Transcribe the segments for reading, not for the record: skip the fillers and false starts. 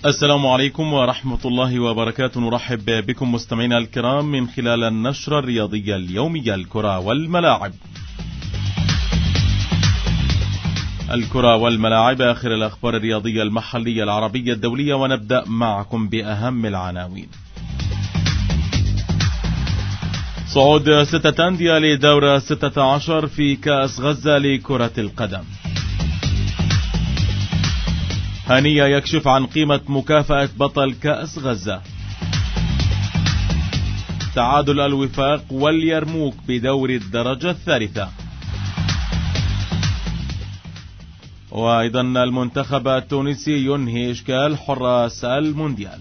السلام عليكم ورحمة الله وبركاته. نرحب بكم مستمعينا الكرام من خلال النشرة الرياضية اليومية الكرة والملاعب. الكرة والملاعب، آخر الأخبار الرياضية المحلية العربية الدولية، ونبدأ معكم بأهم العناوين. صعود 6 أندية لدورة 16 في كأس غزة لكرة القدم. هنية يكشف عن قيمة مكافأة بطل كأس غزة. تعادل الوفاق واليرموك بدور الدرجة الثالثة. وأيضا المنتخب التونسي ينهي إشكال حراس المونديال.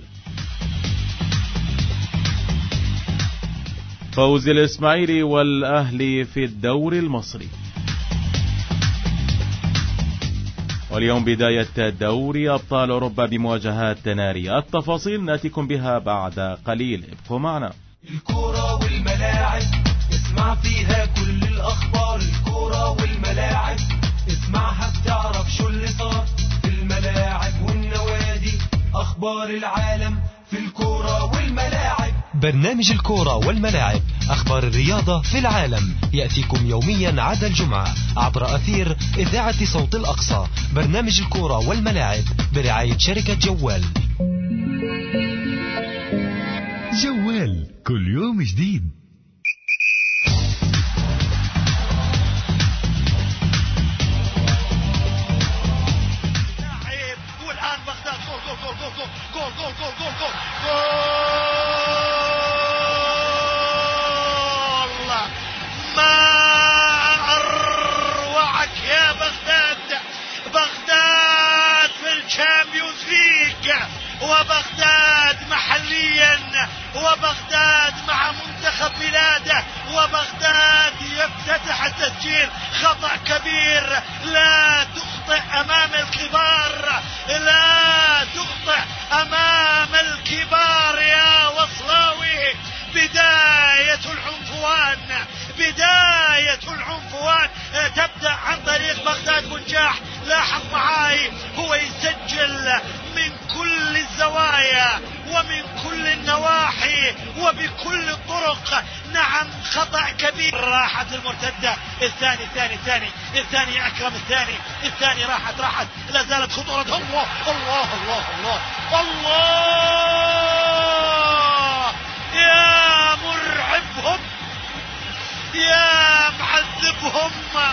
فوز الإسماعيلي والأهلي في الدوري المصري. واليوم بداية دوري أبطال أوروبا بمواجهات نارية. التفاصيل نأتيكم بها بعد قليل، ابقوا معنا. الكرة والملاعب اسمع فيها كل الأخبار. الكرة والملاعب اسمعها بتعرف شو اللي صار في الملاعب والنوادي. أخبار العالم في الكرة والملاعب. برنامج الكرة والملاعب، أخبار الرياضة في العالم، يأتيكم يوميا عدا الجمعة عبر أثير إذاعة صوت الأقصى. برنامج الكرة والملاعب برعاية شركة جوال. جوال كل يوم جديد. والآن بغداد جول جول جول جول جول جول جول جول جول جول. ما أروعك يا بغداد. بغداد في الشامبيونز ليج، وبغداد محليا، وبغداد مع منتخب بلاده، وبغداد يفتتح التسجيل. خطأ كبير، لا تخطئ أمام الكبار، لا تخطئ أمام الكبار يا وصلاوي. بداية العنفوان، بداية العنفوان تبدأ عن طريق بغداد بنجاح. لاحظ معاي، هو يسجل من كل الزوايا ومن كل النواحي وبكل الطرق. نعم، خطأ كبير. راحت المرتدة. الثاني أكرم. الثاني راحت لا زالت خطورة. الله الله الله الله الله، يا مرعبهم، يا معذبهم،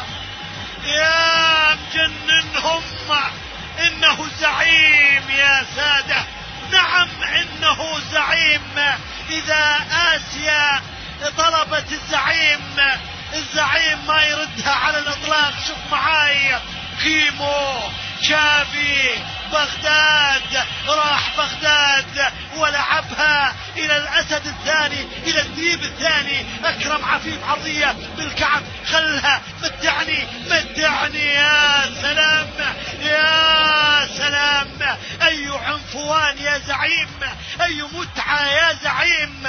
يا مجننهم. إنه زعيم يا سادة، نعم إنه زعيم. إذا آسيا طلبت الزعيم ما يردها على الإطلاق. شوف معاي، كيمو، شافي، بغداد. راح بغداد ولعبها إلى الأسد الثاني، إلى الديب الثاني. أكرم عفيف عرضية بالكعب، خلها متعني. يا سلام يا سلام، أي عنفوان يا زعيم، أي متعة يا زعيم.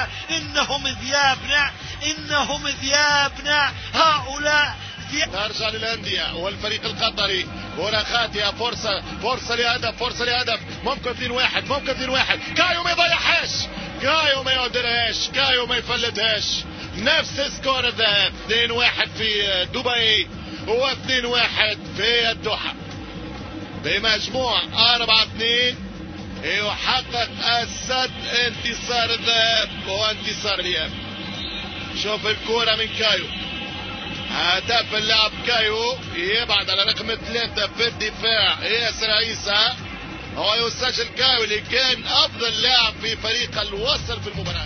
إنهم ذيابنا هؤلاء. ترجع للأندية والفريق القطري. كرة خاطئة، فرصة لهدف. ممكن 2-1. كايو ما يضيعهاش، كايو ما يقدرهاش، كايو ما يفلتهاش. نفس سكور الذهاب، 2-1 في دبي و2-1 في الدوحة. بمجموع 4-2 يحقق السد انتصار الذهاب وانتصار الإياب. شوف الكرة من كايو، هدف اللاعب كايو، يبعد على رقم 3 في الدفاع ياسر عيسى. هو يسجل كايو اللي كان أفضل لاعب في فريق الوصل في المباراة.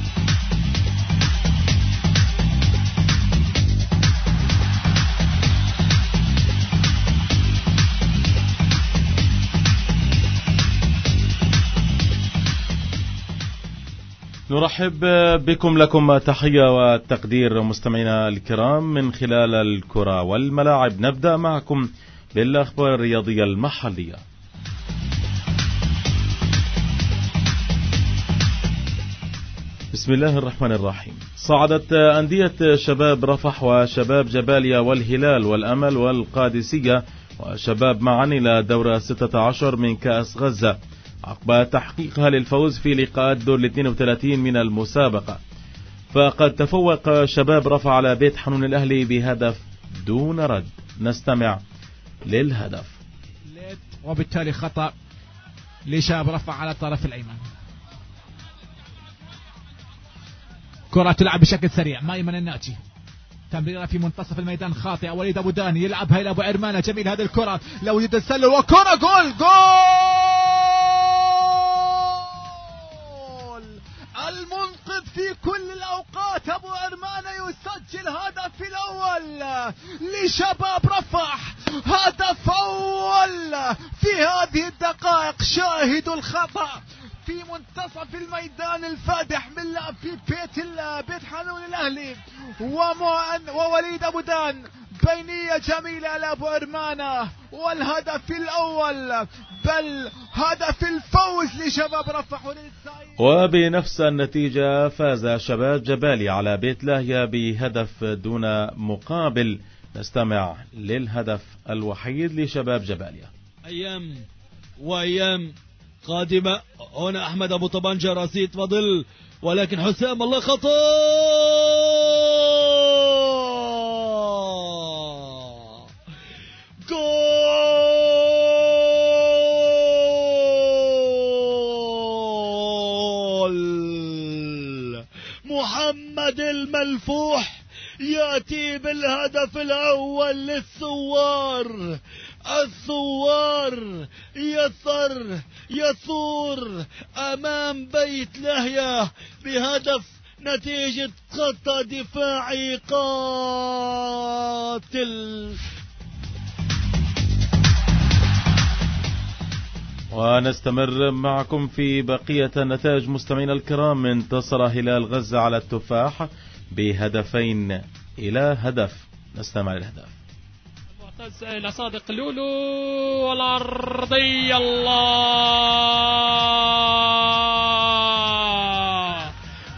نرحب لكم تحية والتقدير مستمعينا الكرام من خلال الكرة والملاعب. نبدأ معكم بالأخبار الرياضية المحلية. بسم الله الرحمن الرحيم. صعدت أندية شباب رفح وشباب جباليا والهلال والأمل والقادسية وشباب معا إلى دورة 16 من كأس غزة عقب تحقيقها للفوز في لقاءات دور 32 من المسابقة. فقد تفوق شباب رفح على بيت حنون الأهلي بهدف دون رد. نستمع للهدف. وبالتالي خطأ لشباب رفح على الطرف الأيمن. كرة تلعب بشكل سريع. مايمن الناجي، تمريرة في منتصف الميدان خاطئة. وليد أبو داني يلعبها إلى أبو عرمانة. جميل هذه الكرة، لو يتسلل وكرة جول. المنقذ في كل الأوقات أبو عرمانة يسجل هدف الأول لشباب رفح. هدف أول في هذه الدقائق. شاهدوا الخطأ في منتصف الميدان الفادح من لاعب في بيت حنون الأهلي ووليد أبو دان. بينية جميلة لأبو عرمانة والهدف الأول، بل هدف الفوز لشباب رفح. وبنفس النتيجة فاز شباب جباليا على بيت لاهيا بهدف دون مقابل. نستمع للهدف الوحيد لشباب جباليا. أيام وأيام قادمة. هنا أحمد أبو طبنجة رصيد فضل، ولكن حسام الله خطأ. جول محمد الملفوح يأتي بالهدف الأول للثوار. الثوار يثور أمام بيت لاهيا بهدف نتيجة خطأ دفاعي قاتل. ونستمر معكم في بقية النتائج مستمعينا الكرام. انتصر هلال غزة على التفاح بهدفين إلى هدف. نستمع للهدف. معتز إلى صادق لولو والأرضية. الله،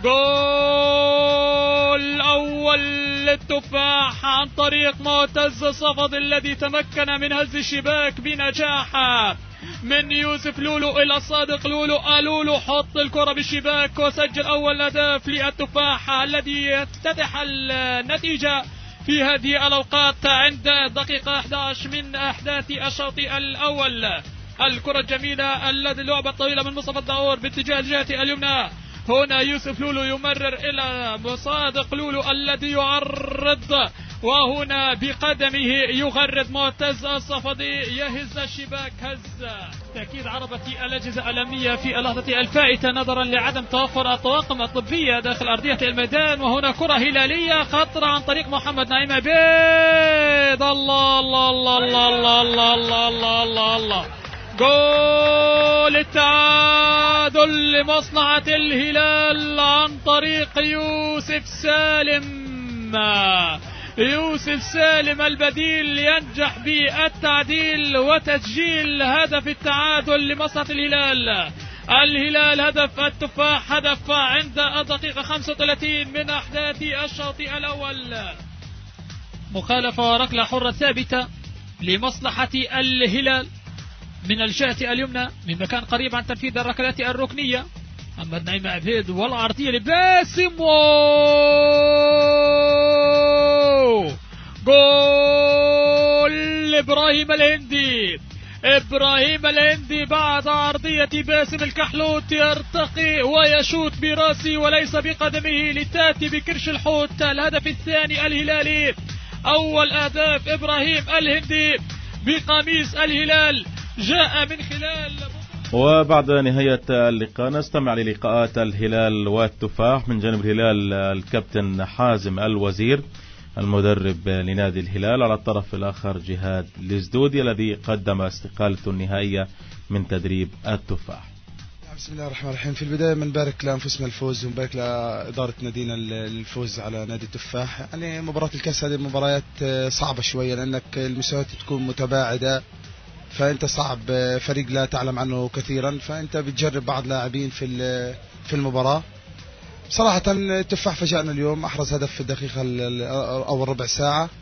جول أول للتفاح عن طريق معتز صفد الذي تمكن من هز الشباك بنجاح من يوسف لولو إلى صادق لولو. ألولو حط الكرة بالشباك وسجل أول هدف للتفاح الذي يفتتح النتيجة في هذه الأوقات عند دقيقة 11 من أحداث الشوط الأول. الكرة الجميلة التي لعبة طويلة من مصطفى الداور باتجاه الجهة اليمنى. هنا يوسف لولو يمرر إلى صادق لولو الذي يعرض، وهنا بقدمه يغرد معتز الصفدي يهز الشباك هزة. تأكيد عربة الأجهزة الأمنية في اللحظة الفائتة نظرا لعدم توفر الطواقم الطبية داخل أرضية الميدان. وهنا كرة هلالية خطرة عن طريق محمد نعيم عبيد. الله الله الله الله الله الله الله الله الله الله. جول التعادل لمصلحة الهلال عن طريق يوسف سالم البديل ينجح بالتعديل وتسجيل هدف التعادل لمصلحة الهلال. هدف التفاح هدف عند الدقيقة 35 من أحداث الشوط الأول. مخالفة وركلة حرة ثابتة لمصلحة الهلال من الجهة اليمنى من مكان قريب عن تنفيذ الركلات الركنية. محمد نعيم عبيد والعرضية لباسم. جول إبراهيم الهندي بعد عرضية باسم الكحلوت يرتقي ويشوت براسي وليس بقدمه لتاتي بكرش الحوت. الهدف الثاني الهلالي. أول أهداف إبراهيم الهندي بقميص الهلال جاء من خلال. وبعد نهاية اللقاء نستمع للقاءات الهلال والتفاح. من جانب الهلال الكابتن حازم الوزير المدرب لنادي الهلال، على الطرف الآخر جهاد الزدودي الذي قدم استقالته النهائية من تدريب التفاح. بسم الله الرحمن الرحيم. في البداية بنبارك لأنفسنا الفوز ونبارك لإدارة نادينا الفوز على نادي التفاح. يعني مباراة الكأس هذه مباريات صعبة شوية لأنك المستويات تكون متباعدة، فأنت صعب فريق لا تعلم عنه كثيرا، فأنت بتجرب بعض لاعبين في المباراة. صراحة التفاح فاجأنا اليوم، أحرز هدف في الدقيقة أو ربع ساعة،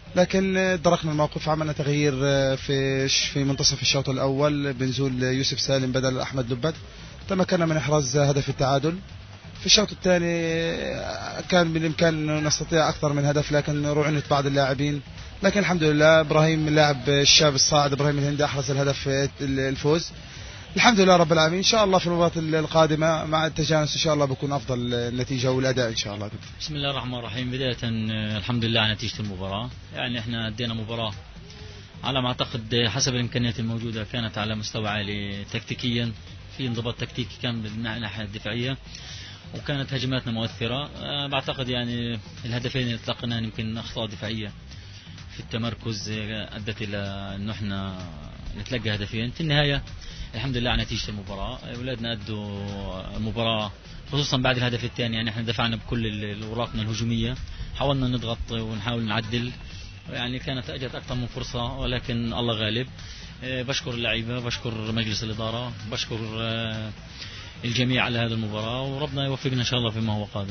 لكن دركنا الموقف، عملنا تغيير في منتصف الشوط الأول بنزول يوسف سالم بدل أحمد لبد، تمكنا من إحراز هدف التعادل. في الشوط الثاني كان بالإمكان أن نستطيع أكثر من هدف، لكن رعنت بعض اللاعبين، لكن الحمد لله إبراهيم اللاعب الشاب الصاعد إبراهيم الهندي أحرز الهدف الفوز. الحمد لله رب العالمين. إن شاء الله في المباراة القادمة مع التجانس إن شاء الله بكون أفضل النتيجة والأداء إن شاء الله. بسم الله الرحمن الرحيم. بداية الحمد لله على نتيجة المباراة، يعني إحنا أدينا مباراة على ما أعتقد حسب الإمكانيات الموجودة، كانت على مستوى عالي تكتيكيا، في انضباط تكتيكي كان من الناحية الدفاعية، وكانت هجماتنا مؤثرة. بعتقد يعني الهدفين اللي اطلقنا يمكن أخطاء دفاعية في التمركز أدت إلى أنه إحنا نتلقى هدفين. في النهاية الحمد لله على نتيجة المباراة، أولادنا أدوا المباراة خصوصا بعد الهدف الثاني، يعني إحنا دفعنا بكل الأوراقنا الهجومية، حاولنا نضغط ونحاول نعدل، يعني كانت أجت أكثر من فرصة ولكن الله غالب. بشكر اللعيبة، بشكر مجلس الإدارة، بشكر الجميع على هذه المباراة، وربنا يوفقنا إن شاء الله فيما هو قادم.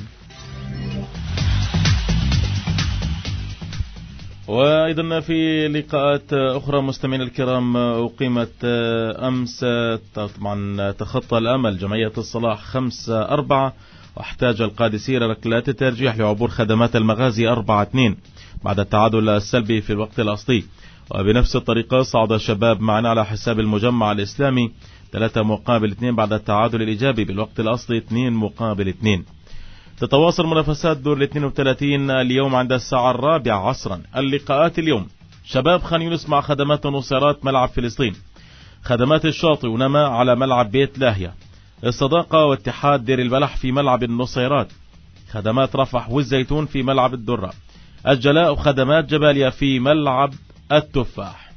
وأيضا في لقاءات أخرى مستمعين الكرام أقيمت أمس، طبعا تخطى الأمل جمعية الصلاح 5-4، واحتاج القادسية ركلات الترجيح لعبور خدمات المغازي 4-2 بعد التعادل السلبي في الوقت الأصلي. وبنفس الطريقة صعد شباب معنا على حساب المجمع الإسلامي 3-2 بعد التعادل الإيجابي بالوقت الأصلي 2-2. تتواصل منافسات دور 32 اليوم عند الساعة 4 عصرا. اللقاءات اليوم: شباب خان يونس مع خدمات النصيرات ملعب فلسطين، خدمات الشاطئ ونما على ملعب بيت لاهية، الصداقة واتحاد دير البلح في ملعب النصيرات، خدمات رفح والزيتون في ملعب الدرة، الجلاء وخدمات جباليا في ملعب التفاح.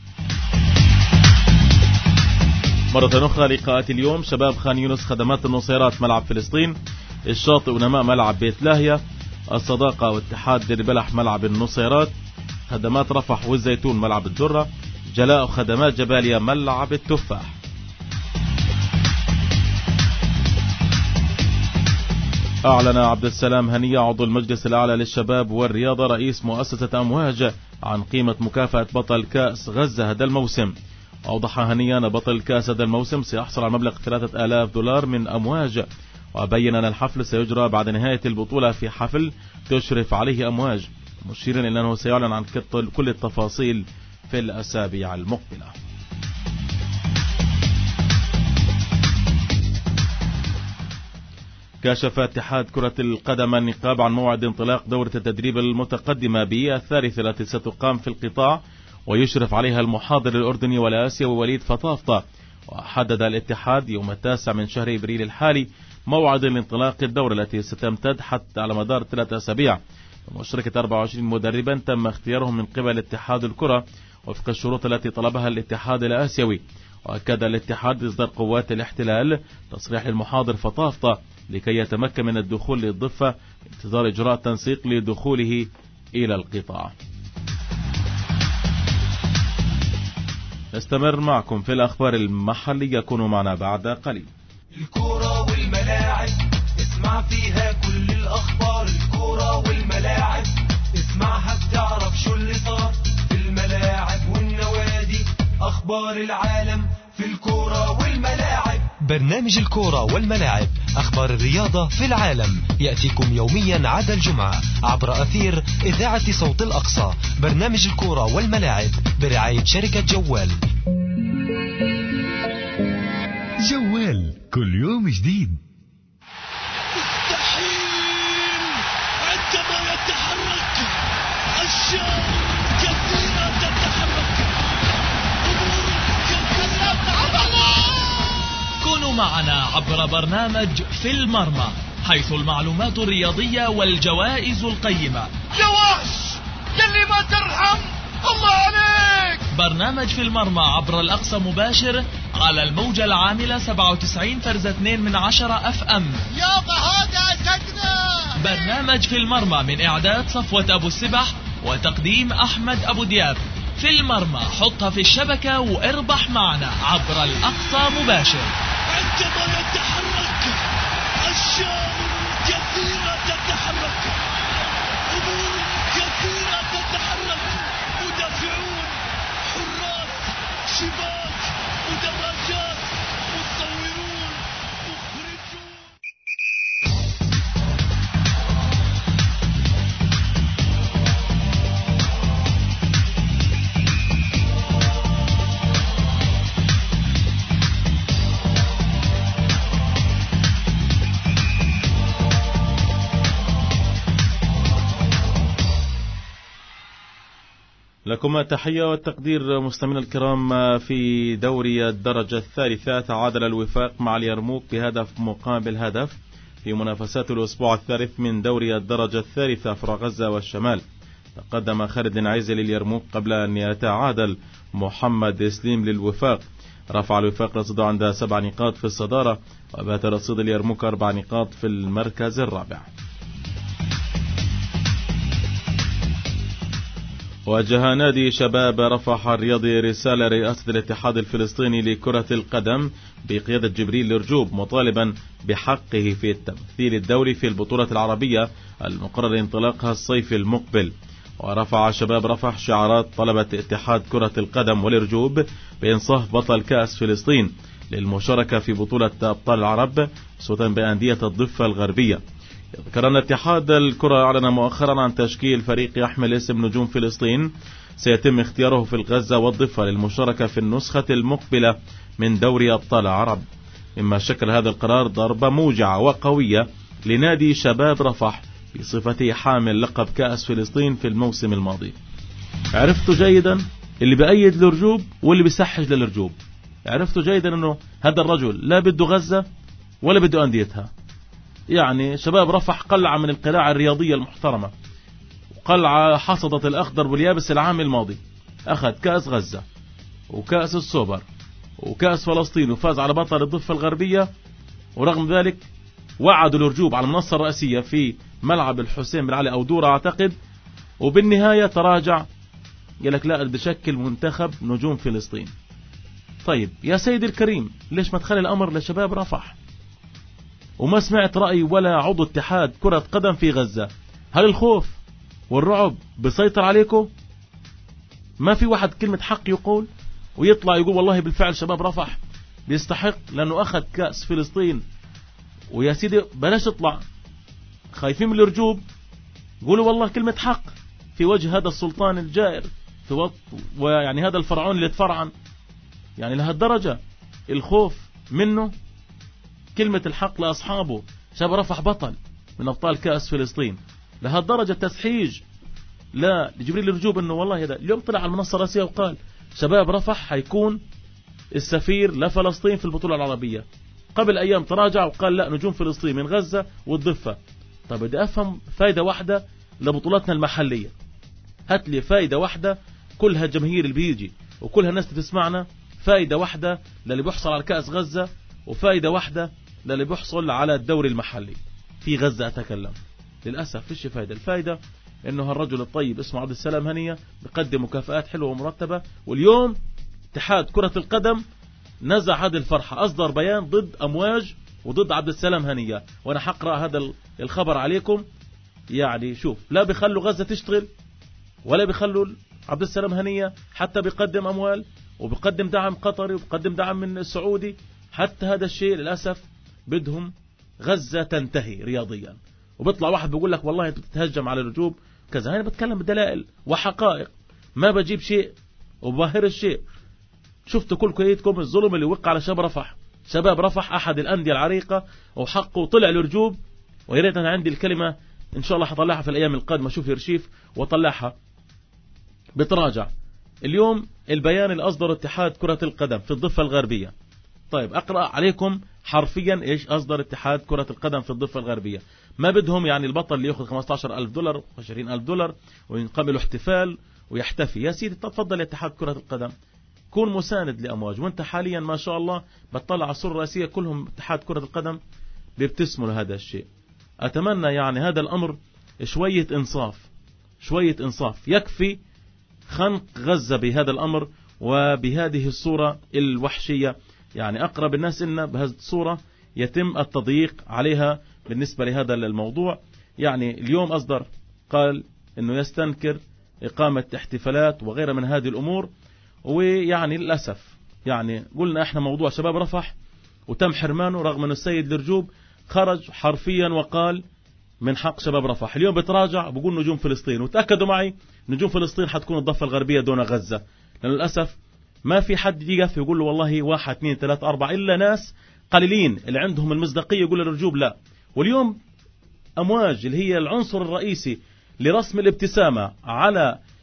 مرة أخرى لقاءات اليوم: شباب خان يونس خدمات النصيرات ملعب فلسطين، الشاطئ ونماء ملعب بيت لاهية، الصداقة واتحاد دير بلح ملعب النصيرات، خدمات رفح والزيتون ملعب الدرة، جلاء وخدمات جباليا ملعب التفاح. أعلن عبد السلام هنية عضو المجلس الأعلى للشباب والرياضة رئيس مؤسسة أمواج عن قيمة مكافأة بطل كأس غزة هذا الموسم. أوضح هنية أن بطل كأس هذا الموسم سيحصل على مبلغ $3000 من أمواج، وبين أن الحفل سيجرى بعد نهاية البطولة في حفل تشرف عليه أمواج، مشيرا إلى أنه سيعلن عن كل التفاصيل في الأسابيع المقبلة. كشف اتحاد كرة القدم النقاب عن موعد انطلاق دورة التدريب المتقدمة بي الثالثة التي ستقام في القطاع، ويشرف عليها المحاضر الأردني والآسيوي وليد فطافطة. وحدد الاتحاد يوم 9 من شهر إبريل الحالي موعد لانطلاق الدورة التي ستمتد حتى على مدار 3 أسابيع، ومشاركة 24 مدربا تم اختيارهم من قبل اتحاد الكرة وفق الشروط التي طلبها الاتحاد الآسيوي. وأكد الاتحاد إصدار قوات الاحتلال تصريح للمحاضر فطافطة لكي يتمكن من الدخول للضفة انتظار إجراء تنسيق لدخوله إلى القطاع. نستمر معكم في الأخبار المحلية، كونوا معنا بعد قليل. الكرة والملاعب اسمع فيها كل الأخبار، الكرة والملاعب اسمعها بتعرف شو اللي صار في الملاعب والنوادي، أخبار العالم في الكرة والملاعب. برنامج الكرة والملاعب، أخبار الرياضة في العالم، يأتيكم يوميا عدا الجمعة عبر أثير إذاعة صوت الأقصى. برنامج الكرة والملاعب برعاية شركة جوال. جوال كل يوم جديد. مستحيل عندما يتحرك أشياء كثيرة تتحرك، أمور كثيرة عظمة. كونوا معنا عبر برنامج في المرمى، حيث المعلومات الرياضية والجوائز القيمة. يا وحش يلي ما ترحم، الله عليك. برنامج في المرمى عبر الأقصى مباشر على الموجة العاملة 97.2 FM. يابا هذا أسدنا. برنامج في المرمى من إعداد صفوة أبو السبح وتقديم أحمد أبو دياب. في المرمى، حطها في الشبكة واربح معنا عبر الأقصى مباشر. عندما يتحرك أشياء كثيرة تتحرك، أمور كثيرة تتحرك، لكم تحية والتقدير مستمعينا الكرام. في دوري الدرجة الثالثة تعادل الوفاق مع اليرموك بهدف مقابل هدف في منافسات الأسبوع الثالث من دوري الدرجة الثالثة فرع غزة والشمال. تقدم خالد العيزي لليرموك قبل أن يتعادل محمد سليم للوفاق. رفع الوفاق رصيده عند 7 نقاط في الصدارة، وبات رصيد اليرموك 4 نقاط في المركز الرابع. وجه نادي شباب رفح الرياضي رسالة رئاسة الاتحاد الفلسطيني لكرة القدم بقيادة جبريل الرجوب مطالبا بحقه في التمثيل الدولي في البطولة العربية المقرر انطلاقها الصيف المقبل. ورفع شباب رفح شعارات طلبت اتحاد كرة القدم والرجوب بإنصاف بطل كأس فلسطين للمشاركة في بطولة أبطال العرب صوتا بأندية الضفة الغربية. ذكر أن اتحاد الكرة أعلن مؤخرا عن تشكيل فريق يحمل اسم نجوم فلسطين سيتم اختياره في الغزة والضفة للمشاركة في النسخة المقبلة من دوري أبطال العرب، مما شكل هذا القرار ضربة موجعة وقوية لنادي شباب رفح بصفته حامل لقب كأس فلسطين في الموسم الماضي. عرفتوا جيدا اللي بأيد للرجوب واللي بيسحج للرجوب، عرفتوا جيدا أنه هذا الرجل لا بده غزة ولا بده أنديتها. يعني شباب رفح قلعة من القلاع الرياضية المحترمة، وقلعة حصدت الأخضر واليابس العام الماضي، أخذ كأس غزة وكأس السوبر وكأس فلسطين وفاز على بطل الضفة الغربية. ورغم ذلك وعدوا الرجوب على المنصة الرئيسية في ملعب الحسين بن علي أو دورة أعتقد، وبالنهاية تراجع قال لك لا بدي شكل منتخب نجوم فلسطين. طيب يا سيدي الكريم، ليش ما تخلي الأمر لشباب رفح؟ وما سمعت رأي ولا عضو اتحاد كرة قدم في غزة. هل الخوف والرعب بيسيطر عليكم؟ ما في واحد كلمة حق يقول ويطلع يقول والله بالفعل شباب رفح بيستحق لأنه أخذ كأس فلسطين؟ ويا سيدي بلاش تطلع خايفين من الرجوب، قولوا والله كلمة حق في وجه هذا السلطان الجائر ويعني هذا الفرعون اللي اتفرعن. يعني لهالدرجة الخوف منه؟ كلمة الحق لأصحابه. شباب رفح بطل من أبطال كأس فلسطين، لهالدرجة تسحيج لا لجبريل الرجوب انه والله هذا اليوم طلع على المنصة الرئيسية وقال شباب رفح هيكون السفير لفلسطين في البطولة العربية. قبل أيام تراجع وقال لا نجوم فلسطين من غزة والضفة. طب بدي أفهم فايدة واحدة لبطولاتنا المحلية، هات لي فايدة واحدة كلها الجماهير اللي بيجي وكلها الناس تسمعنا، فايدة واحدة للي بيحصل على كأس غزة وفايدة واحدة للي بيحصل على الدوري المحلي في غزة. أتكلم للأسف فيش فايدة. الفايدة انه هالرجل الطيب اسمه عبد السلام هنية بقدم مكافآت حلوة ومرتبة، واليوم اتحاد كرة القدم نزع هذه الفرحة، أصدر بيان ضد أمواج وضد عبد السلام هنية. وأنا حقرأ هذا الخبر عليكم. يعني شوف، لا بيخلوا غزة تشتغل ولا بيخلوا عبد السلام هنية، حتى بيقدم أموال وبيقدم دعم قطري وبيقدم دعم من السعودي. حتى هذا الشيء للأسف بدهم غزة تنتهي رياضيا. وبيطلع واحد بيقول لك والله انت بتتهجم على الرجوب كذا. أنا بتكلم بدلائل وحقائق، ما بجيب شيء وبظاهر الشيء. شفتوا كل كويتكم الظلم اللي وقع على شباب رفح. شباب رفح أحد الأندية العريقة وحقه طلع للرجوب. ويريد أنا عندي الكلمة إن شاء الله حطلعها في الأيام القادمة، شوف يرشيف وطلعها. بتراجع اليوم البيان اللي أصدر اتحاد كرة القدم في الضفة الغربية. طيب أقرأ عليكم حرفيا إيش أصدر اتحاد كرة القدم في الضفة الغربية. ما بدهم يعني البطل اللي يأخذ $15,000 و20,000 وينقبلوا احتفال ويحتفي. يا سيدي تفضل يا اتحاد كرة القدم، كون مساند لأمواج. وانت حاليا ما شاء الله بتطلع على الصورة الرئيسية كلهم اتحاد كرة القدم بيبتسموا لهذا الشيء. أتمنى يعني هذا الأمر شوية إنصاف، شوية إنصاف. يكفي خنق غزة بهذا الأمر وبهذه الصورة الوحشية. يعني أقرب الناس إن بهذه الصورة يتم التضييق عليها بالنسبة لهذا الموضوع. يعني اليوم أصدر قال إنه يستنكر إقامة احتفالات وغيرها من هذه الأمور. ويعني للأسف يعني قلنا إحنا موضوع شباب رفح وتم حرمانه، رغم أن السيد الرجوب خرج حرفيا وقال من حق شباب رفح. اليوم بتراجع بقول نجوم فلسطين، وتأكدوا معي نجوم فلسطين حتكون الضفة الغربية دون غزة. لأن للأسف ما في حد يقف يقول له والله 1 2 3 4 إلا ناس قليلين اللي عندهم المصداقية يقول الرجوب لا. واليوم أمواج اللي هي العنصر الرئيسي لرسم الابتسامة على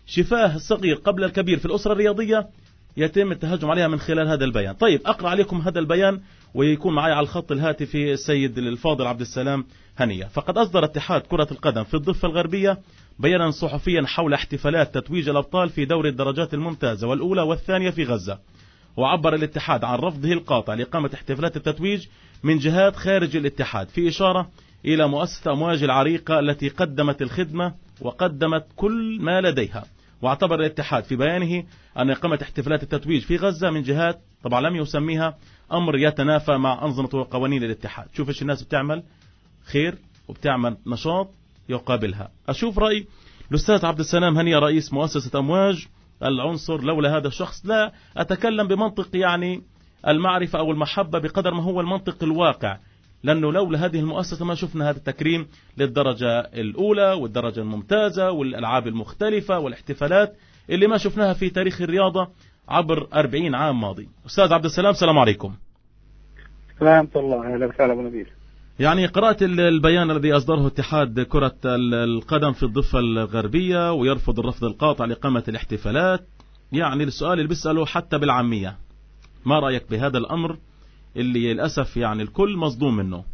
شفاه الصغير قبل الكبير في الأسرة الرياضية يتم التهجم عليها من خلال هذا البيان. طيب أقرأ عليكم هذا البيان ويكون معي على الخط الهاتفي السيد الفاضل عبد السلام هنية. فقد أصدر اتحاد كرة القدم في الضفة الغربية بيانا صحفيا حول احتفالات تتويج الأبطال في دوري الدرجات الممتازة والأولى والثانية في غزة. وعبر الاتحاد عن رفضه القاطع لإقامة احتفالات التتويج من جهات خارج الاتحاد، في إشارة إلى مؤسسة أمواج العريقة التي قدمت الخدمة وقدمت كل ما لديها. واعتبر الاتحاد في بيانه أن إقامة احتفالات التتويج في غزة من جهات طبعا لم يسميها أمر يتنافى مع أنظمة وقوانين الاتحاد. شوف إيش الناس بتعمل خير وبتعمل نشاط يقابلها. أشوف رأي الأستاذ عبد السلام هنية رئيس مؤسسة أمواج العنصر. لولا هذا الشخص لا أتكلم بمنطق يعني المعرفة أو المحبة بقدر ما هو المنطق الواقع، لأنه لولا هذه المؤسسة ما شفنا هذا التكريم للدرجة الأولى والدرجة الممتازة والألعاب المختلفة والاحتفالات اللي ما شفناها في تاريخ الرياضة عبر 40 عام ماضي. أستاذ عبد السلام السلام عليكم. سلام الله، أهلا وسهلا أبو نبيل. يعني قرأت البيان الذي أصدره اتحاد كرة القدم في الضفة الغربية ويرفض الرفض القاطع لإقامة الاحتفالات. يعني السؤال اللي بيسأله حتى بالعامية، ما رأيك بهذا الأمر اللي للأسف يعني الكل مصدوم منه؟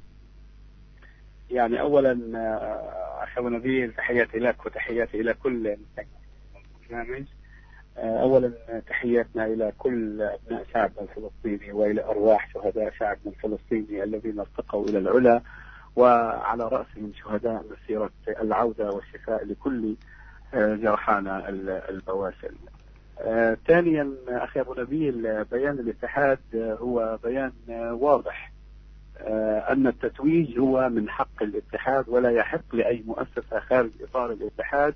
يعني أولا أخي أبو نبيل تحياتي لك وتحياتي إلى كل برنامج. أولا تحياتنا إلى كل أبناء شعبنا الفلسطيني وإلى أرواح شهداء شعبنا الفلسطيني الذين ارتقوا إلى العلا، وعلى رأسهم شهداء مسيرة العودة والشفاء لكل جرحانا البواسل. ثانيا أخي أبو نبيل، بيان الاتحاد هو بيان واضح أن التتويج هو من حق الاتحاد، ولا يحق لأي مؤسسة خارج إطار الاتحاد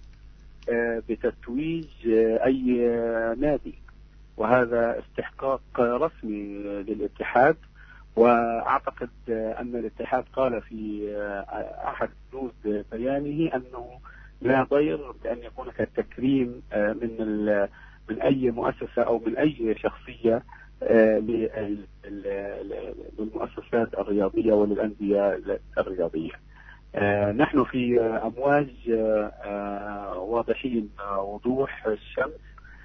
بتتويج أي نادي، وهذا استحقاق رسمي للاتحاد. وأعتقد أن الاتحاد قال في أحد بنود بيانه أنه لا ضير بأن يكون التكريم من أي مؤسسة أو من أي شخصية للمؤسسات الرياضية وللأندية الرياضية. نحن في أمواج واضحين وضوح الشمس،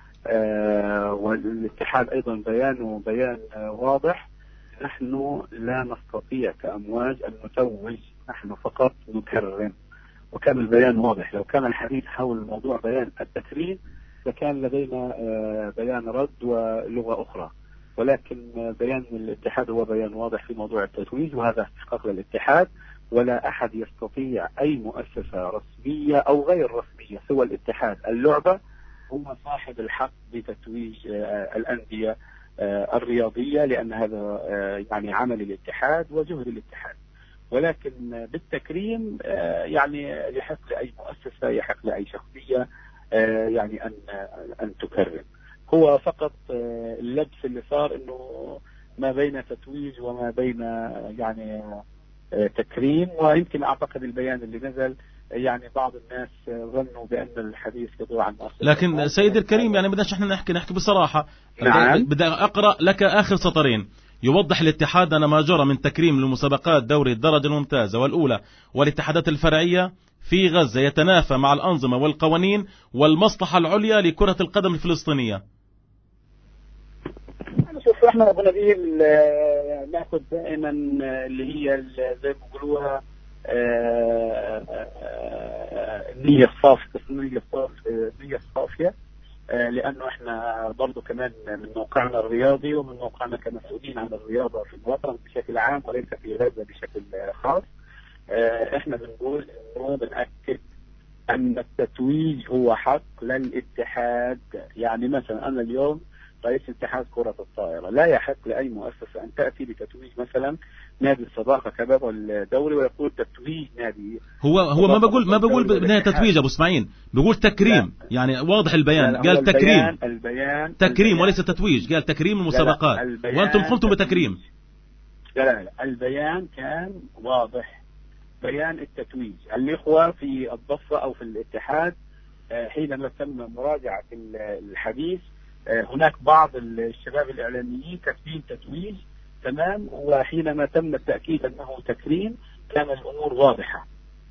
والاتحاد أيضا بيانه بيان واضح. نحن لا نستطيع كأمواج أن نتوج، نحن فقط نكرم، وكان البيان واضح. لو كان الحديث حول موضوع بيان التكريم فكان لدينا بيان رد ولغة أخرى، ولكن بيان الاتحاد هو بيان واضح في موضوع التتويج، وهذا استحقاق للاتحاد. ولا أحد يستطيع، أي مؤسسة رسمية أو غير رسمية سوى الاتحاد اللعبة، هو صاحب الحق بتتويج الأندية الرياضية، لأن هذا يعني عمل الاتحاد وجهد الاتحاد. ولكن بالتكريم يعني يحق لأي مؤسسة، يحق لأي شخصية يعني أن تكرم. هو فقط اللبس اللي صار إنه ما بين تتويج وما بين يعني تكريم. ويمكن أعتقد البيان اللي نزل يعني بعض الناس ظنوا بأن الحديث يدور عن مؤسسة، لكن سيد الكريم يعني بدناش احنا نحكي بصراحة. نعم. بدي أقرأ لك آخر سطرين. يوضح الاتحاد أن ما جرى من تكريم لمسابقات دوري الدرجة الممتازة والأولى والاتحادات الفرعية في غزة يتنافى مع الأنظمة والقوانين والمصلحة العليا لكرة القدم الفلسطينية. شوف احنا ابو نبيل ناخذ دائما اللي هي زي ما بيقولوها النية الصافية، لأنه احنا برضو كمان من موقعنا الرياضي ومن موقعنا كمسؤولين عن الرياضة في الوطن بشكل عام وليس في غزة بشكل خاص، احنا بنقول انه بنأكد ان التتويج هو حق للاتحاد. يعني مثلا انا اليوم رئيس اتحاد كرة الطائرة، لا يحق لأي مؤسسة أن تأتي بتتويج مثلا نادي الصداقة كباب الدوري ويقول تتويج نادي. هو ما بقول بنهاية تتويج أبو اسماعيل، بيقول تكريم. يعني واضح البيان، قال تكريم. البيان تكريم وليس تتويج، قال تكريم المسابقات وأنتم قمتم بتكريم. لا البيان كان واضح، بيان التتويج. الإخوة في الضفة أو في الاتحاد حينما تم مراجعة الحديث هناك بعض الشباب الإعلاميين كاتبين تتويج تمام، وحينما تم التأكيد أنه تكريم كان الأمور واضحة.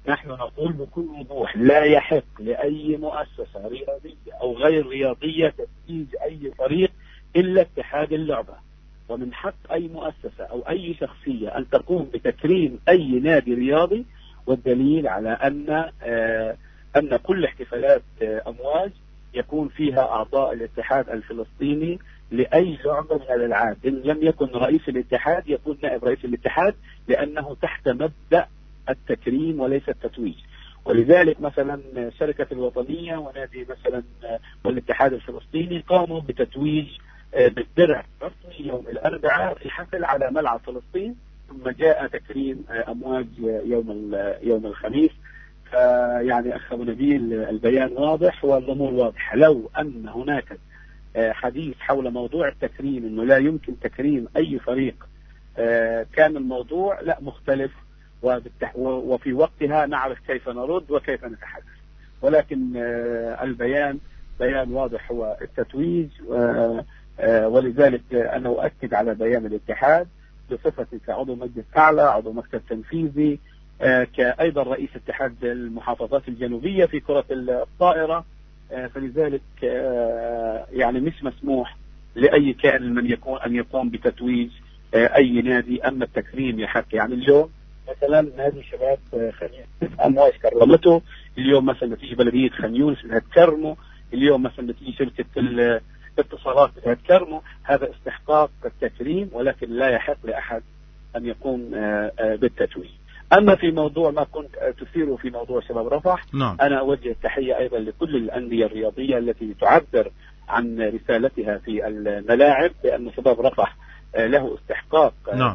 نحن نقول بكل وضوح لا يحق لأي مؤسسة رياضية أو غير رياضية تتويج أي فريق إلا اتحاد اللعبة. ومن حق أي مؤسسة أو أي شخصية أن تقوم بتكريم أي نادي رياضي، والدليل على أن كل احتفالات أمواج يكون فيها أعضاء الاتحاد الفلسطيني لأي لعبة من الألعاب. إن لم يكن رئيس الاتحاد يكون نائب رئيس الاتحاد، لأنه تحت مبدأ التكريم وليس التتويج. ولذلك مثلا شركة الوطنية ونادي مثلا والاتحاد الفلسطيني قاموا بتتويج بالدرع الرسمي يوم الأربعاء في حفل على ملعب فلسطين، ثم جاء تكريم أمواج يوم الخميس. فيعني أخ أبو نبيل البيان واضح والأمور واضحة. لو أن هناك حديث حول موضوع التكريم أنه لا يمكن تكريم أي فريق، كان الموضوع لا مختلف، وفي وقتها نعرف كيف نرد وكيف نتحدث. ولكن البيان بيان واضح هو التتويج، ولذلك أنا أؤكد على بيان الاتحاد بصفتي كعضو مجلس أعلى، عضو مكتب تنفيذي، كأيضا رئيس اتحاد المحافظات الجنوبية في كرة الطائرة. فلذلك يعني مش مسموح لأي كائن من يكون أن يقوم بتتويج أي نادي. أما التكريم يحق، يعني اليوم مثلا نادي شباب خنيونس أمواج كرمته، اليوم مثلا تيجي بلدية خنيونس بدها تكرمه، اليوم مثلا تيجي شركة الاتصالات بدها تكرمه. هذا استحقاق التكريم، ولكن لا يحق لأحد أن يقوم بالتتويج. أما في موضوع ما كنت تثيره في موضوع شباب رفح، أنا أوجه التحية أيضا لكل الأندية الرياضية التي تعبر عن رسالتها في الملاعب، لأن شباب رفح له استحقاق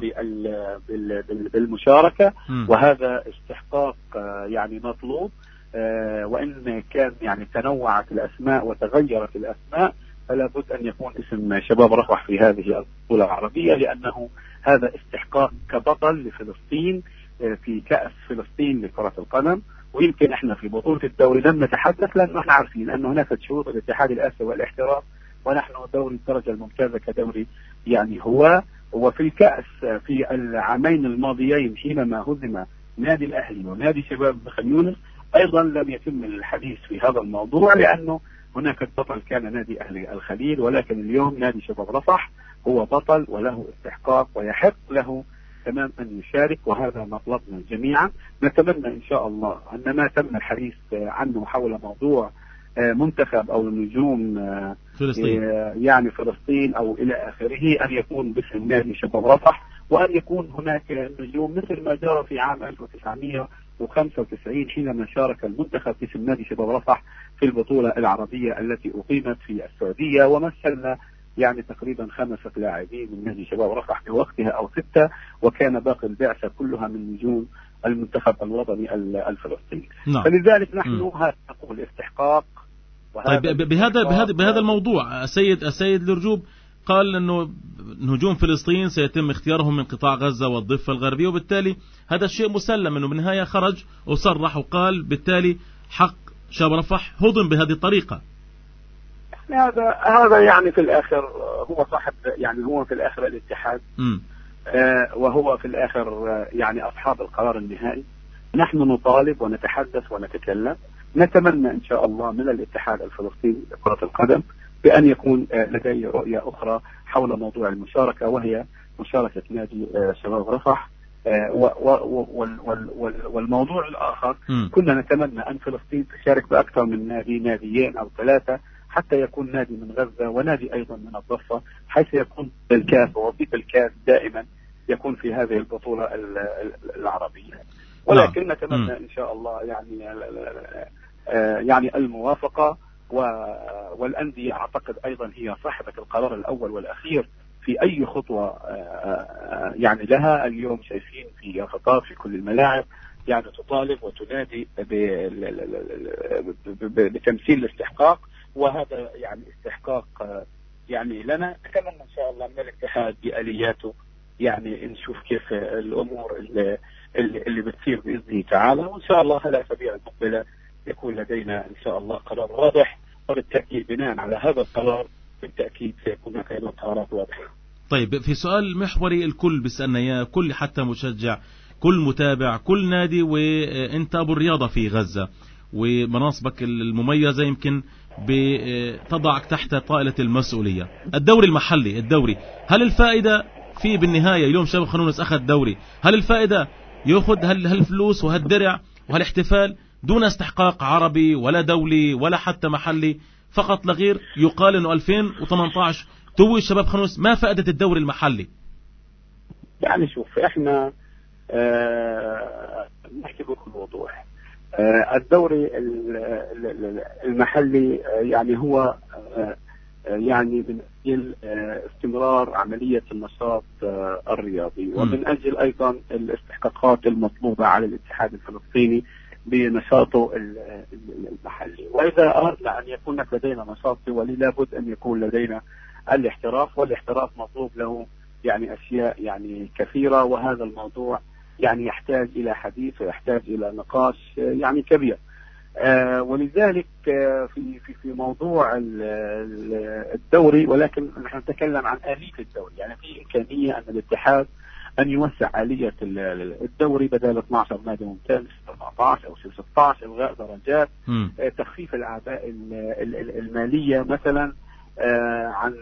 بالمشاركة، وهذا استحقاق يعني مطلوب. وإن كان يعني تنوعت الأسماء وتغيرت الأسماء، فلا بد أن يكون اسم شباب رفح في هذه البطولة العربية، لأنه هذا استحقاق كبطل لفلسطين في كأس فلسطين لكرة القدم. ويمكن احنا في بطولة الدوري لم نتحدث، لأنه احنا عارفين أن هناك شروط الاتحاد الآسيوي والاحتراف، ونحن دوري الدرجة الممتازة كدوري يعني هو. وفي الكأس في العامين الماضيين حينما هزم نادي الأهلي ونادي شباب خنيونس، أيضا لم يتم الحديث في هذا الموضوع، لأنه هناك البطل كان نادي أهلي الخليل، ولكن اليوم نادي شباب رفح هو بطل وله استحقاق ويحق له تمام أن يشارك، وهذا مطلبنا جميعا. نتمنى إن شاء الله أن ما تم الحديث عنه حول موضوع منتخب أو نجوم فلسطين، يعني فلسطين أو إلى آخره، أن يكون باسم نادي شباب رفح، وأن يكون هناك نجوم مثل ما جرى في عام 1995 حينما شارك المنتخب باسم نادي شباب رفح في البطولة العربية التي أقيمت في السعودية، ومثلنا يعني تقريبا 5 لاعبين من نادي شباب رفح في وقتها أو 6، وكان باقي البعثة كلها من نجوم المنتخب الوطني الفلسطيني. فلذلك نحن هذا نقول استحقاق. طيب بهذا الموضوع السيد الرجوب قال أنه نجوم فلسطين سيتم اختيارهم من قطاع غزة والضفة الغربية، وبالتالي هذا الشيء مسلم، أنه بالنهاية خرج وصرح وقال بالتالي حق شباب رفح هضم بهذه الطريقة. هذا يعني في الآخر هو صاحب، يعني هو في الآخر الاتحاد، وهو في الآخر يعني أصحاب القرار النهائي. نحن نطالب ونتحدث ونتكلم. نتمنى إن شاء الله من الاتحاد الفلسطيني لكرة القدم بأن يكون لديه رؤية أخرى حول موضوع المشاركة، وهي مشاركة نادي شباب رفح. والموضوع الآخر كنا نتمنى أن فلسطين تشارك بأكثر من ناديين أو 3، حتى يكون نادي من غزة ونادي أيضا من الضفة، حيث يكون الكاس ووظيفة الكاس دائما يكون في هذه البطولة العربية. ولكن نتمنى إن شاء الله يعني الموافقة، والأندية أعتقد أيضا هي صاحبة القرار الأول والأخير في أي خطوة يعني لها. اليوم شايفين في خطاب في كل الملاعب يعني تطالب وتنادي بتمثيل الاستحقاق، وهذا يعني استحقاق يعني لنا. نتمنى إن شاء الله من الاتحاد بآلياته يعني نشوف كيف الأمور اللي بتصير بإذنه تعالى، وإن شاء الله على الأسابيع المقبلة يكون لدينا إن شاء الله قرار واضح، وبالتأكيد بناء على هذا القرار بالتأكيد سيكون هناك أيضا قرارات واضحة. طيب في سؤال محوري الكل بيسألنا إياه، كل حتى مشجع كل متابع كل نادي، وانت ابو الرياضة في غزة ومناصبك المميزة يمكن بتضعك تحت طائلة المسؤولية. الدوري المحلي، الدوري هل الفائدة فيه بالنهاية اليوم شباب خانونس أخذ دوري، هل الفائدة يأخذ هالفلوس وهالدرع وهالاحتفال دون استحقاق عربي ولا دولي ولا حتى محلي، فقط لغير يقال انه 2018 توج شباب خانونس؟ ما فائدة الدوري المحلي؟ يعني شوف احنا نحكي بكل وضوح. الدوري المحلي يعني هو يعني من أجل استمرار عملية النشاط الرياضي، ومن أجل أيضا الاستحقاقات المطلوبة على الاتحاد الفلسطيني بنشاطه المحلي. وإذا أردنا أن يكون لدينا نشاط دولي لابد أن يكون لدينا الاحتراف، والاحتراف مطلوب له يعني أشياء يعني كثيرة، وهذا الموضوع يعني يحتاج إلى حديث ويحتاج إلى نقاش يعني كبير. ولذلك في موضوع الدوري، ولكن نحن نتكلم عن آلية الدوري. يعني في إمكانية أن الاتحاد أن يوسع آلية الدوري بدل 12 نادي ممتاز 14 أو 16، إلغاء درجات، تخفيف الأعباء المالية مثلا عن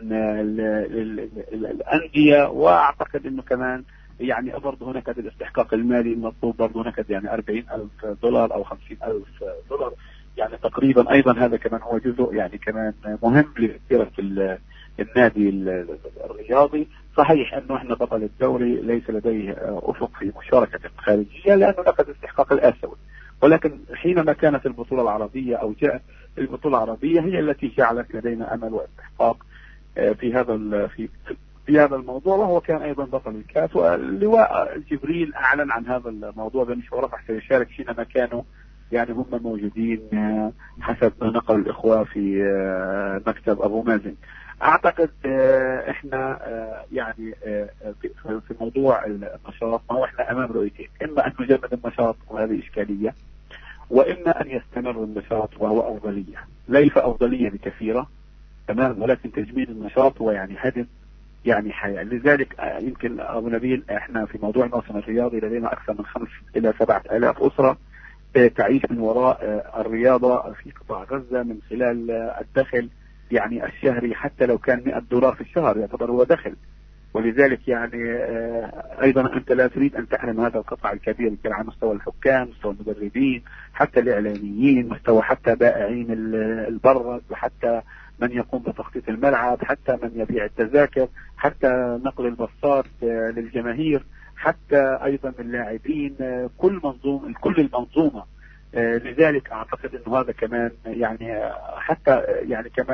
الأندية. وأعتقد أنه كمان يعني برضه هناك الاستحقاق المالي المطلوب برضه هناك يعني $40,000 أو $50,000 يعني تقريبا. أيضا هذا كمان هو جزء يعني كمان مهم لإدارة النادي الرياضي. صحيح أنه إحنا بطل الدوري ليس لديه أفق في مشاركة خارجية لأنه لقد استحقاق الآسيوي، ولكن حينما كانت البطولة العربية أو جاءت البطولة العربية هي التي جعلت لدينا أمل واستحقاق في هذا الموضوع. وهو كان أيضا بطل الكاس، واللواء جبريل أعلن عن هذا الموضوع بأنه راح سيشارك حينما كانوا يعني هم موجودين حسب نقل الإخوة في مكتب أبو مازن. أعتقد إحنا يعني في موضوع النشاط ما إحنا أمام رؤيتين: إما أن نجمد النشاط وهذه إشكالية، وإما أن يستمر النشاط وهو أفضلية. ليس أفضلية بكثيرة تمام، ولكن تجميد النشاط هو يعني هدف يعني حياة. لذلك يمكن أبو نبيل إحنا في موضوع الموسم الرياضي لدينا أكثر من 5,000 إلى 7,000 أسرة تعيش من وراء الرياضة في قطاع غزة من خلال الدخل يعني الشهري، حتى لو كان $100 في الشهر يعتبر هو دخل. ولذلك يعني أيضا أنت لا تريد أن تحرم هذا القطاع الكبير كان على مستوى الحكام، مستوى المدربين، حتى الإعلاميين، مستوى حتى بائعين البرد، وحتى من يقوم بتخطيط الملعب، حتى من يبيع التذاكر، حتى نقل الباصات للجماهير، حتى أيضا اللاعبين، كل المنظومة. لذلك أعتقد أنه هذا كمان يعني حتى يعني كمان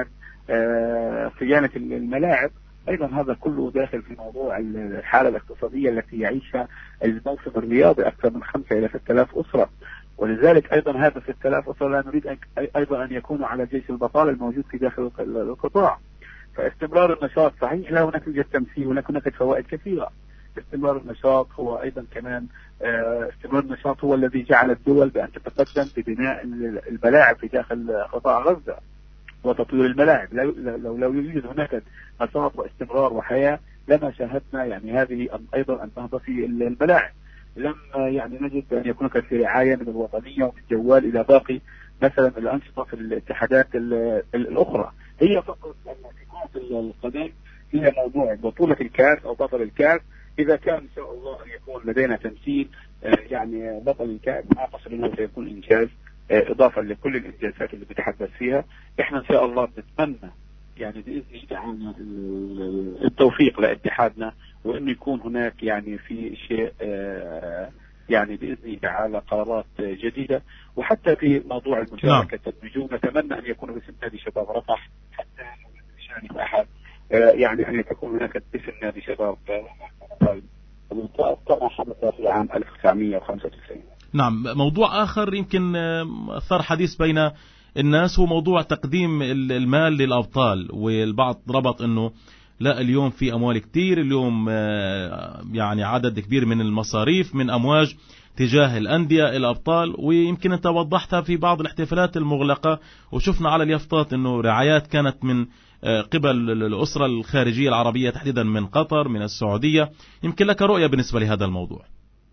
صيانة الملاعب أيضا هذا كله داخل في موضوع الحالة الاقتصادية التي يعيشها الموسم الرياضي أكثر من 5,000 إلى 6,000 أسرة. ولذلك أيضا هذا 6,000 أسرة لا نريد أيضا أن يكونوا على جيش البطالة الموجود في داخل القطاع. فاستمرار النشاط صحيح لا هناك يوجد تمثيل، هناك فوائد كثيرة. استمرار النشاط هو أيضا كمان استمرار النشاط هو الذي جعل الدول بأن تتقدم ببناء الملاعب في داخل قطاع غزة وتطوير الملاعب. لو يوجد هناك نشاط واستمرار وحياة لما شاهدنا يعني هذه أيضا النهضة في الملاعب. لم يعني نجد أن يكون في رعاية من الوطنية ومن الجوال إلى باقي مثلا الأنشطة في الاتحادات الأخرى. هي فقط أن في كرة القدم هي موضوع بطولة الكاس أو بطل الكاس. إذا كان إن شاء الله أن يكون لدينا تمثيل يعني بطل الكاس أعتقد أنه سيكون إنجاز إضافة لكل الإنجازات اللي بتحدث فيها. إحنا إن شاء الله نتمنى يعني بإذن الله التوفيق لاتحادنا، وإنه يكون هناك يعني في شيء يعني بإذن الله تعالى قرارات جديدة. وحتى في موضوع المشاركة النجوم نتمنى أن يكون باسم نادي شباب رفح، حتى يشارك أحد يعني أن تكون هناك باسم نادي شباب كما حدث في عام 1995. نعم. موضوع آخر يمكن أثار حديث بين الناس هو موضوع تقديم المال للأبطال، والبعض ربط أنه لا اليوم في أموال كتير، اليوم يعني عدد كبير من المصاريف من أمواج تجاه الأندية الأبطال. ويمكن أنت وضحتها في بعض الاحتفالات المغلقة، وشفنا على اليافطات أنه رعايات كانت من قبل الأسرة الخارجية العربية تحديدا من قطر من السعودية. يمكن لك رؤية بالنسبة لهذا الموضوع؟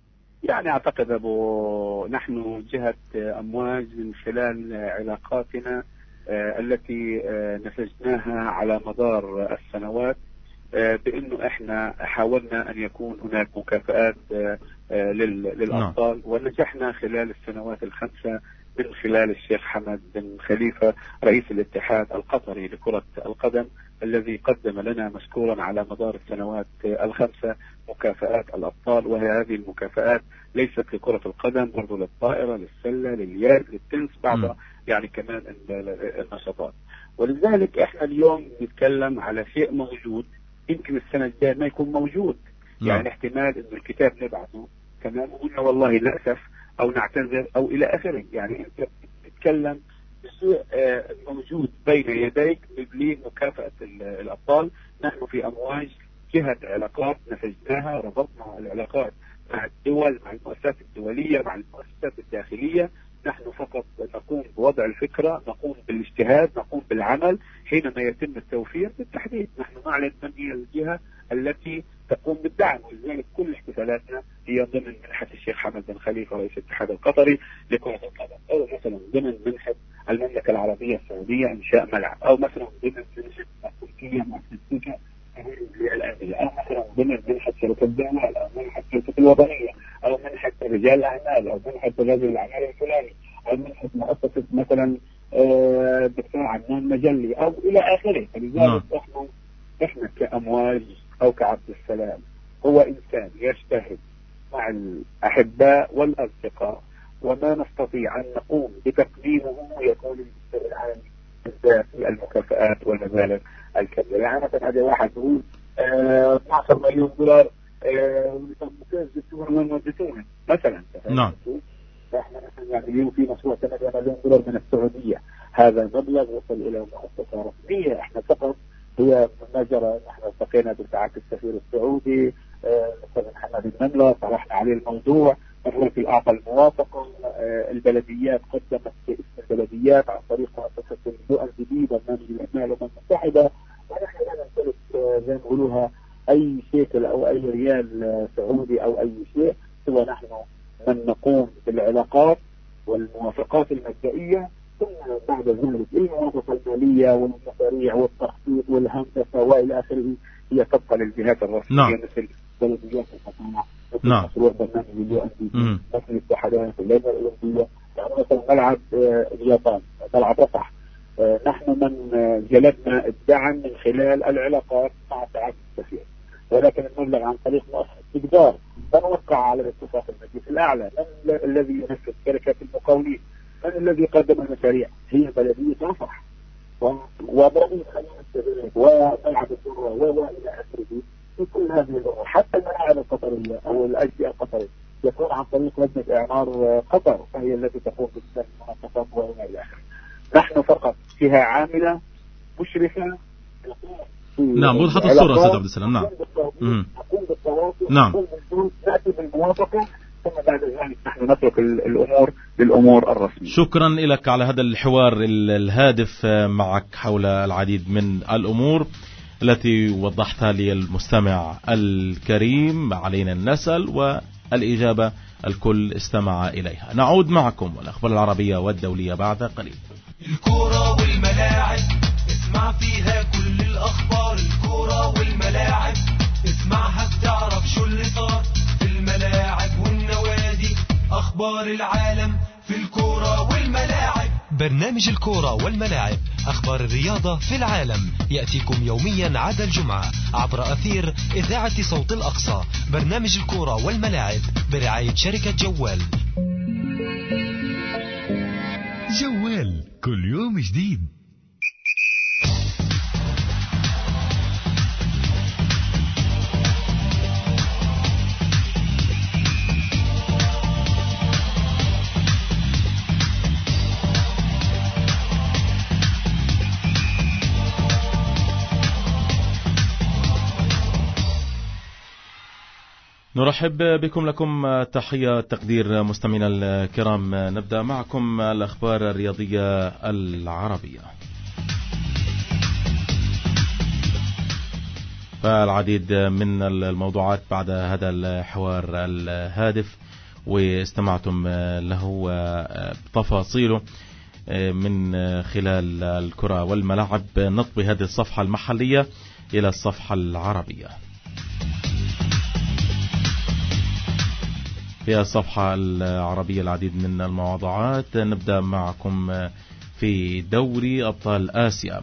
يعني أعتقد نحن جهة أمواج من خلال علاقاتنا التي نسجناها على مدار السنوات، بأنه إحنا حاولنا أن يكون هناك مكافآت للأبطال، ونجحنا خلال السنوات ال5 من خلال الشيخ حمد بن خليفة رئيس الاتحاد القطري لكرة القدم، الذي قدم لنا مشكورا على مدار السنوات ال5 مكافآت الأبطال. وهي هذه المكافآت ليست لكرة القدم، برضو للطائرة، للسلة، لليد، للتنس، بعض يعني كمان النشاطات. ولذلك احنا اليوم نتكلم على شيء موجود، يمكن السنة الجاية ما يكون موجود. يعني احتمال انه الكتاب نبعثه كمان وقلنا والله نأسف او نعتذر او الى اخره. يعني انت بتتكلم بشيء موجود بين يديك لمكافأة الابطال. نحن في امواج جهة علاقات نسجناها، ربطنا العلاقات مع الدول، مع المؤسسات الدولية، مع المؤسسات الداخلية. نحن فقط نقوم بوضع الفكرة، نقوم بالاجتهاد، نقوم بالعمل. حينما يتم التوفير بالتحديد نحن نعلن من هي الجهة التي تقوم بالدعم. ولذلك كل احتفالاتنا هي ضمن منحة الشيخ حمد بن خليفة رئيس الاتحاد القطري لكرة القدم، أو مثلا ضمن منحة المملكة العربية السعودية إنشاء ملعب، أو مثلا ضمن منحة تركيا مؤسسة للأندية، أو مثلا ضمن منحة شركة الدولة، أو منحة شركة الوطنية، أو منحة رجال الأعمال، أو منحة رجل الأعمال الفلاني، أو منحة مؤسسة مثلا دكتور عدنان مجلي، أو إلى آخره. فلذلك إحنا كأمواج أو كعبد السلام هو إنسان يجتهد مع الأحباء والأصدقاء، وما نستطيع أن نقوم بتقديمه يكون المستوى العام في المكافآت والمبالغ الكبيرة. يعني مثلا هذا واحد يقول 12 مليون دولار من وديتونا مثلا. نعم. احنا يعني في مشروع 8 مليون دولار من السعودية، هذا المبلغ وصل إلى مؤسسة رسمية. احنا فقط هي ما جرى، نحن التقينا بساعات السفير السعودي الأستاذ محمد المملة، طرحنا عليه الموضوع، الرئيس أعطى الموافقة. البلديات قدمت اسم البلديات عن طريق مؤسسة اليو ان دي بي، برنامج الأمم المتحدة. ونحن لا نمتلك زي ما يقولوها أي شيكل أو أي ريال سعودي أو أي شيء، سوى نحن من نقوم بالعلاقات والموافقات المبدئية، ثم بعد ذلك الموافقة المالية والمشاريع والتخطيط والهندسة وإلى آخره هي تبقى للجهات الرسمية مثل بلديات الحكومة، مثل مشروع برنامج اليو ان دي بي، مثل الاتحادات، اللجنة الأولمبية. يعني مثلا ملعب اليابان، ملعب رفح، نحن من جلبنا الدعم من خلال العلاقات مع سعادة السفير، ولكن المبلغ عن طريق مؤسسة إقدار فنوقع على الاتفاق المجلس الأعلى. من الذي ينفذ؟ شركات المقاولين. من الذي قدم المشاريع؟ هي بلدية رفح وبلدية خليل السبيل وملعب الدرة وإلى آخره. في كل هذه الأمور حتى الملاعب القطرية أو الأجزاء القطرية يكون عن طريق لجنة إعمار قطر، فهي التي تقوم بالمناقصات وإلى آخره. نحن فقط فيها عاملة مشرفة. نعم، وضحت الصورة أستاذ عبد السلام. نعم. نقوم بالتواصل، نعم. نأتي بالموافقة، ثم بعد ذلك نحن نترك الأمور للأمور الرسمية. شكرا لك على هذا الحوار الهادف معك حول العديد من الأمور التي وضحتها للمستمع الكريم. علينا أن نسأل والإجابة الكل استمع إليها. نعود معكم والأخبار العربية والدولية بعد قليل. الكرة والملاعب اسمع فيها كل الأخبار. الكرة والملاعب اسمعها بتعرف شو اللي صار في الملاعب والنوادي. أخبار العالم في الكرة والملاعب. برنامج الكرة والملاعب، أخبار الرياضة في العالم، يأتيكم يوميا عدا الجمعة عبر أثير إذاعة صوت الأقصى. برنامج الكرة والملاعب برعاية شركة جوال. جوال كل يوم جديد. نرحب بكم، لكم تحية تقدير مستمعينا الكرام. نبدأ معكم الأخبار الرياضية العربية. فالعديد من الموضوعات بعد هذا الحوار الهادف، واستمعتم له تفاصيله من خلال الكرة والملاعب. نطوي هذه الصفحة المحلية إلى الصفحة العربية. في الصفحة العربية العديد من المواضيعات. نبدأ معكم في دوري أبطال آسيا.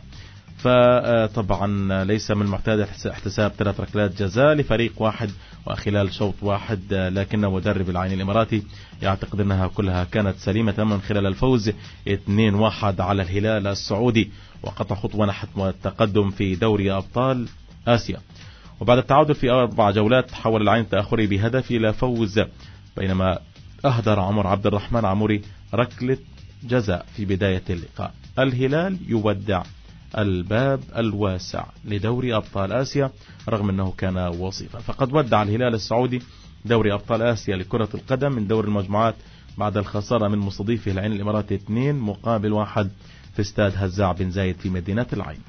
فطبعا ليس من المعتاد احتساب 3 ركلات جزاء لفريق واحد وخلال شوط واحد، لكن مدرب العين الإماراتي يعتقد أنها كلها كانت سليمة من خلال الفوز 2-1 على الهلال السعودي، وقطع خطوة نحو التقدم في دوري أبطال آسيا. وبعد التعادل في 4 جولات حول العين تأخري بهدف إلى فوز، بينما أهدر عمر عبد الرحمن عموري ركلة جزاء في بداية اللقاء. الهلال يودع الباب الواسع لدوري أبطال آسيا رغم أنه كان وصيفا. فقد ودع الهلال السعودي دوري أبطال آسيا لكرة القدم من دور المجموعات بعد الخسارة من مستضيفه العين الإماراتي 2-1 في استاد هزاع بن زايد في مدينة العين.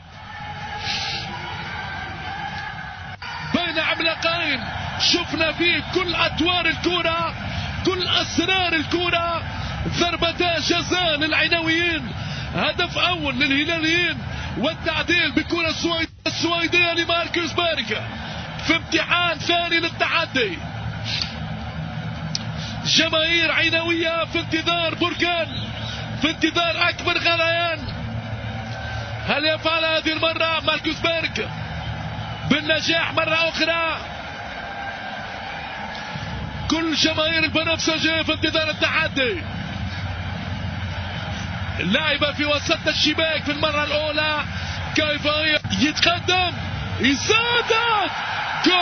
بين عملاقين شفنا فيه كل أطوار الكرة، كل أسرار الكرة. ضربتا جزاء للعينويين، هدف أول للهلاليين، والتعديل بكرة السويدية لماركوس باركا في امتحان ثاني للتحدي. جماهير عينوية في انتظار بركان، في انتظار أكبر غليان. هل يفعل هذه المرة ماركوس باركا بالنجاح مرة أخرى؟ كل جماهير البنفسجية في انتظار التحدي. اللاعب في وسط الشباك في المرة الأولى، كيف يتقدم، يسدد، جول!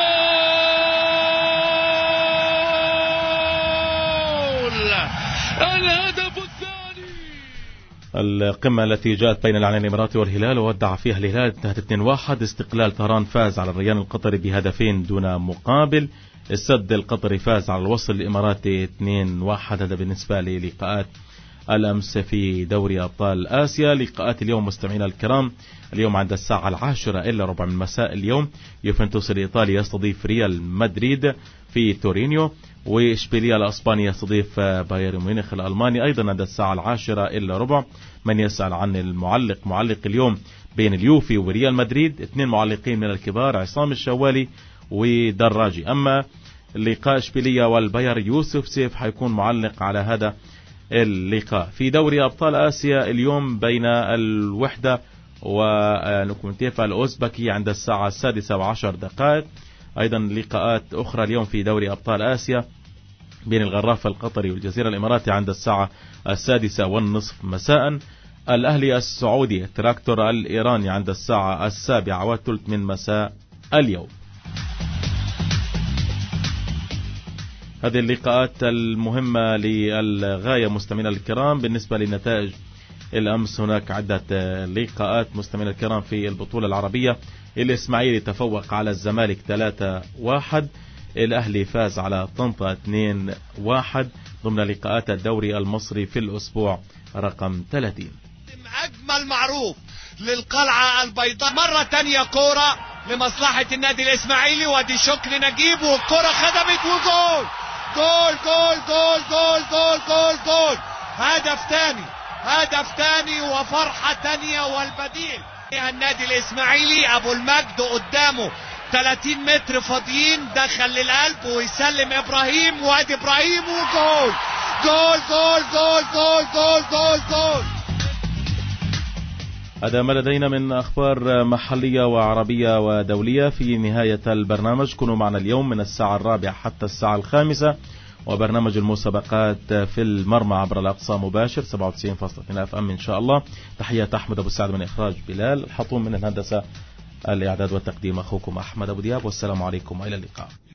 الهدف الثاني. القمة التي جاءت بين العين الإماراتي والهلال وودع فيها الهلال انتهت 2-1. استقلال طهران فاز على الريان القطري بهدفين دون مقابل. السد القطري فاز على الوصل الإماراتي 2-1. هذا بالنسبة للقاءات الأمس في دوري أبطال آسيا. لقاءات اليوم مستمعينا الكرام، اليوم عند الساعة 10:15 من مساء اليوم يوفنتوس الإيطالي يستضيف ريال مدريد في تورينيو، وإشبيلية الأسباني يستضيف بايرن ميونخ الألماني أيضا عند الساعة 10:15. من يسأل عن معلق اليوم بين اليوفي وريال مدريد، 2 معلقين من الكبار، عصام الشوالي ودراجي. أما لقاء إشبيلية والبايرن يوسف سيف حيكون معلق على هذا اللقاء. في دوري أبطال آسيا اليوم بين الوحدة ونوكومنتيفا الأوزبكي عند الساعة 6:10. أيضا لقاءات أخرى اليوم في دوري أبطال آسيا بين الغراف القطري والجزيرة الإماراتي عند الساعة 6:30 مساء. الأهلي السعودي تراكتور الإيراني عند الساعة 7:15 من مساء اليوم. هذه اللقاءات المهمة للغاية مستمعينا الكرام. بالنسبة لنتائج الأمس هناك عدة لقاءات مستمعينا الكرام في البطولة العربية. الإسماعيلي تفوق على الزمالك 3-1. الأهلي فاز على طنطا 2-1 ضمن لقاءات الدوري المصري في الأسبوع رقم 30. أجمل معروف للقلعة البيضاء مرة تانية، كورة لمصلحة النادي الإسماعيلي، ودي شكر نجيب، والكورة خدمت وجول. جول جول جول جول جول جول جول. هدف تاني وفرحة تانية، والبديل النادي الإسماعيلي أبو المجد قدامه 30 متر فاضيين، دخل للقلب ويسلم إبراهيم، وادي إبراهيم وجول. جول جول جول جول جول جول جول. هذا ما لدينا من أخبار محلية وعربية ودولية في نهاية البرنامج. كونوا معنا اليوم من الساعة 4 حتى الساعة 5، وبرنامج المسابقات في المرمى عبر الأقصى مباشر 97.2 FM إن شاء الله. تحية أحمد أبو السعد من إخراج بلال الحطوم، من الهندسة الإعداد والتقديم أخوكم أحمد أبو دياب، والسلام عليكم وإلى اللقاء.